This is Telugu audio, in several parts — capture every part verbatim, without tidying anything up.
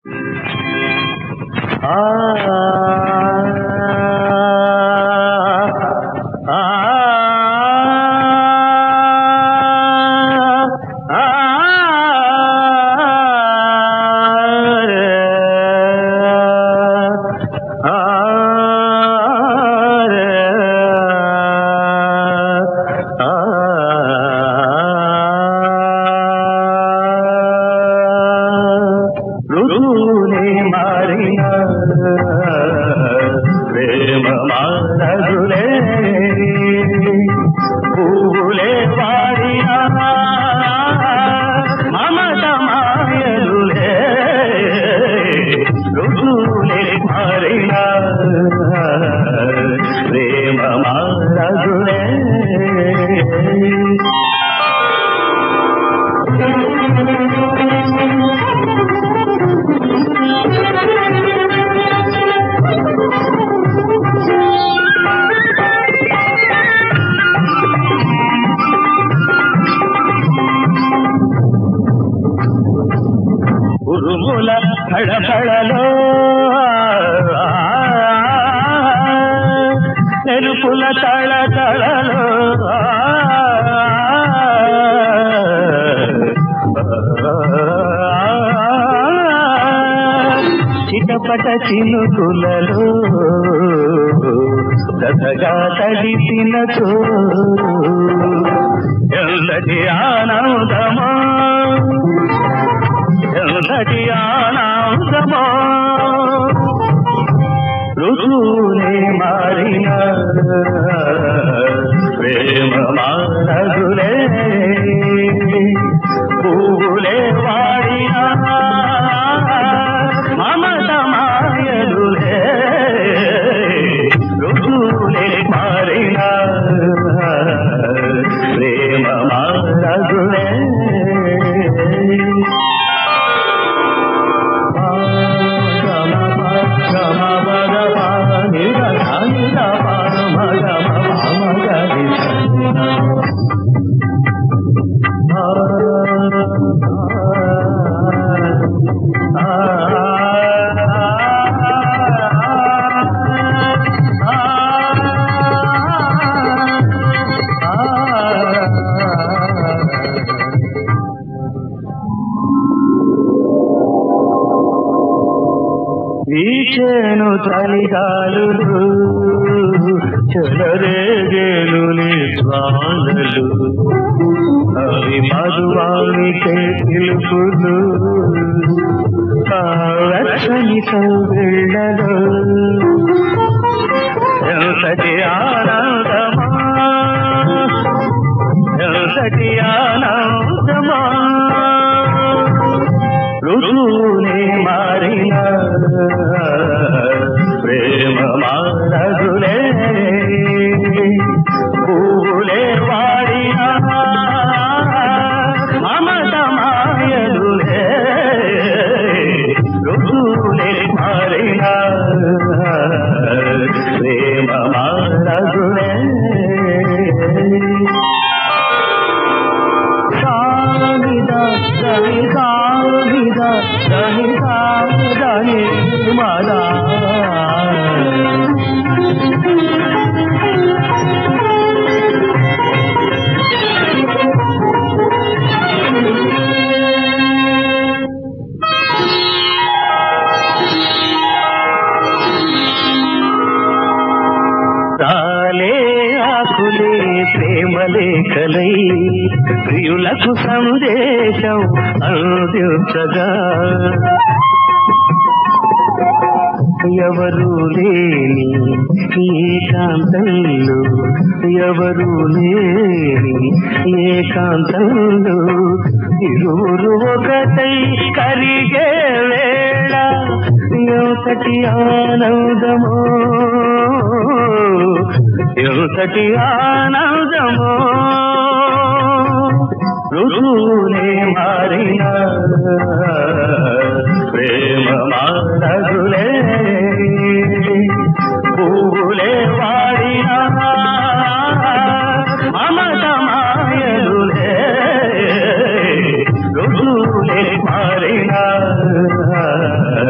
ప్రేమ మానదులే పూలే వాడినా మమత మాయలులే ఋతులే మారినా ప్రేమ మానదులే ఉరుముల కళకళలో ఎరుపుల తళతళలో చిటపట చినుకులలో కథగా తడిసినతో ఎల్లటి ఆనందమా ఎల్లటి ఆనందమా ఋతువులే మారిన ప్రేమ మానదులే పువ్వులే వాడిన మమత మాయలులే ఋతువులే మారిన ప్రేమ మానదులే వీచెను చలిగాలులు చెలరేగేను జ్వాలలు అవి మధువానికే పిలుపులు వెచ్చని సౌగిళ్ళలో ఎంతటి ఆనందమా ఎంతటి ఆనందమా ఋతువులే మారిన ప్రేమ మానదులే పూలే వాడిన మమత మాయలులే ఋతువులే మారిన ప్రేమ మానదులే సానిద సవిదా దని దని మదా తాలే ఆకులే ప్రేమలేఖలై ప్రియులకు సందేశం అందించగా ఎవరు లేని ఏకాంతంలో ఎవరు లేని ఏకాంతంలో ఇరువురు ఒకటై కరిగే వేళ ఎంతటి ఆనందమో ఎంతటి ఆనందమో ఋతువులే మారిన ప్రేమ మానదులే పువ్వులే వాడిన మమత మాయలులే ఋతువులే మారిన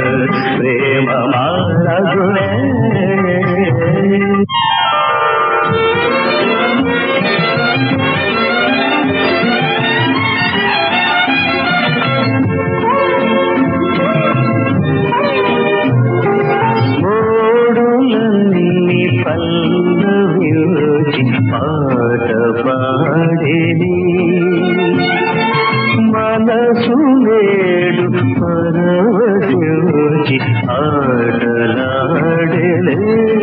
పరవశించి ఆటలాడలే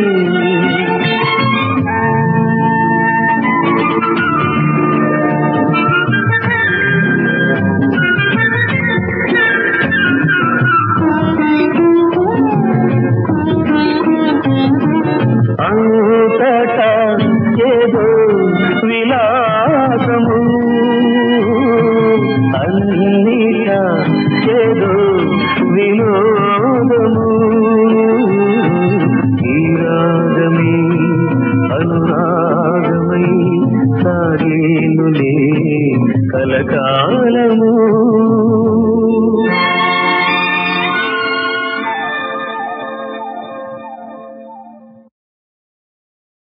అంతటా ఏదో విలాసము అన్నిట ఏదో వినోదము ఈ రాగమే అనురాగమై సాగేనులే కలకాలము